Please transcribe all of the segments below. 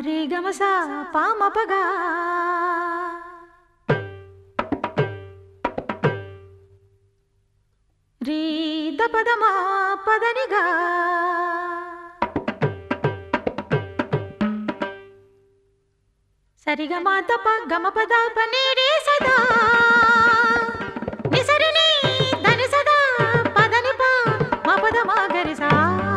ரி கமசா பாமபகா ரி தபதமா பதனிகா சரிகமா தப கமபத பனீரே சதா நிசரணி தனி சதா பதனிபா மபதமா கரிசா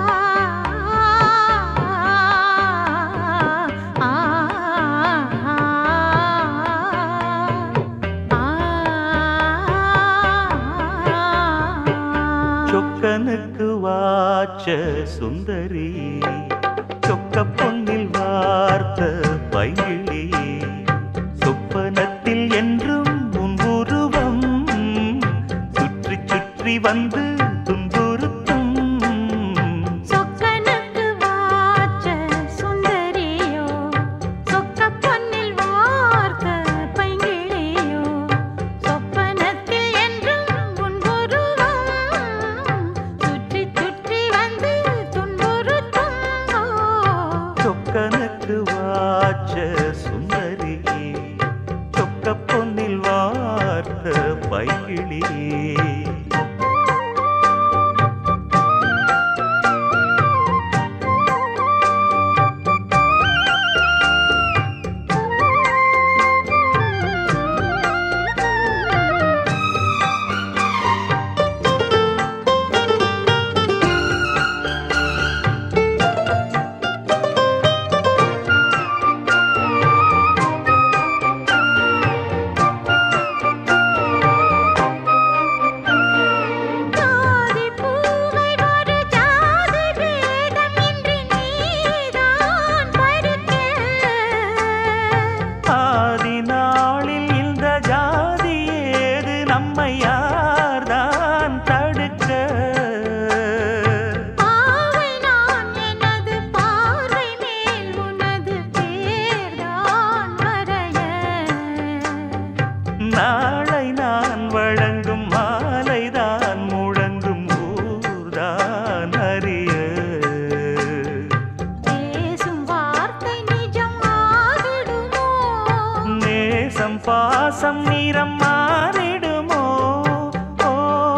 சொக்கனுக்கு வாச்ச சுந்தரி சொக்க பொன்னில் வார்த்த பைங்கிளி சொப்பனத்தில் என்றும் உன் உருவம் சுற்றி சுற்றி வந்து துன்புறுத்தும் சொக்கனுக்கு வாச்ச சுந்தரியோ சொக்க பொன்னில் வார்த்த பைங்கிளியோ சொப்பனத்தில் என்றும் உன் உருவம் சுற்றி சுற்றி வந்து துன்புறுத்தும் சொக்கனுக்கு வாச்ச சுந்தரி சொக்க பொன்னில் வார்த்த பைங்கிளி ஜாதி பூவை ஒரு ஜாதி பேதம் இன்றி நீதான் படுக்க ஆதி நாளில் இந்த ஜாதி ஏது நம்மை யார்தான் தடுக்க பாவை நான் எனது பார்வை மேல் உனது பேர்தான் வரைய நாளை நான் வழங்கும் மாலைதான் முழங்கும் ஊர்தான் அறிய பேசும் வார்த்தை நிஜம் ஆகிடுமோ நேசம் பாசம் நிறம் மாறிடுமோ ஓ,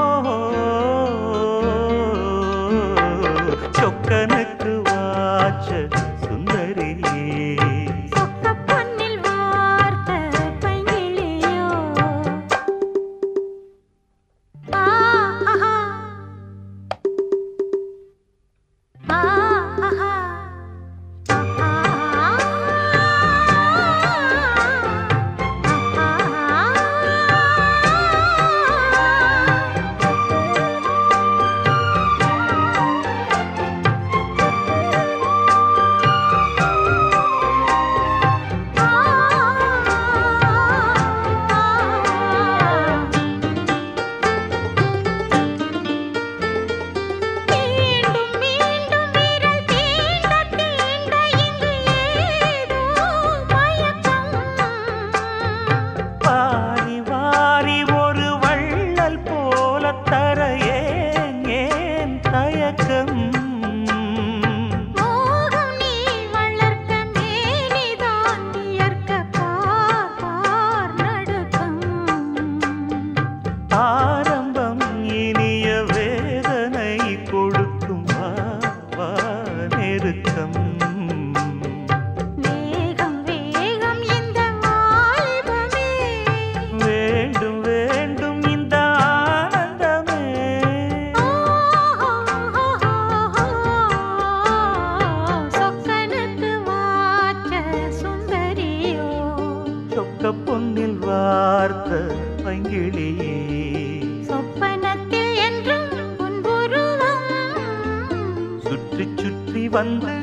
சொக்கனுக்கு வாச்ச சுந்தரி சொக்க பொன்னில் வார்த்த பைங்கிளியோ ஆஹா ஆஹா மீண்டும் மீண்டும் விரல் தீண்ட தீண்ட இங்கு ஏதோ மயக்கம் வாரி வாரி ஒரு வள்ளல் போல தர ஏன் தயக்கம் மோகம் நீ வளர்க்க மேனிதான் இயற்க பார் நடுக்கம் ஆரம்பம் இனிய வேதனை கொடுக்கும் வா நெருக்கம் வேகம் வேகம் இந்த வாலிபமே வேண்டும் வேண்டும் இந்த ஆனந்தமே சொக்கனுக்கு வாச்ச சுந்தரியோ சொக்க பொன்னில் வார்த்த பைங்கிளி சொப்பனத்தில் என்றும் உன் உருவம் சுற்றி சுற்றி வந்து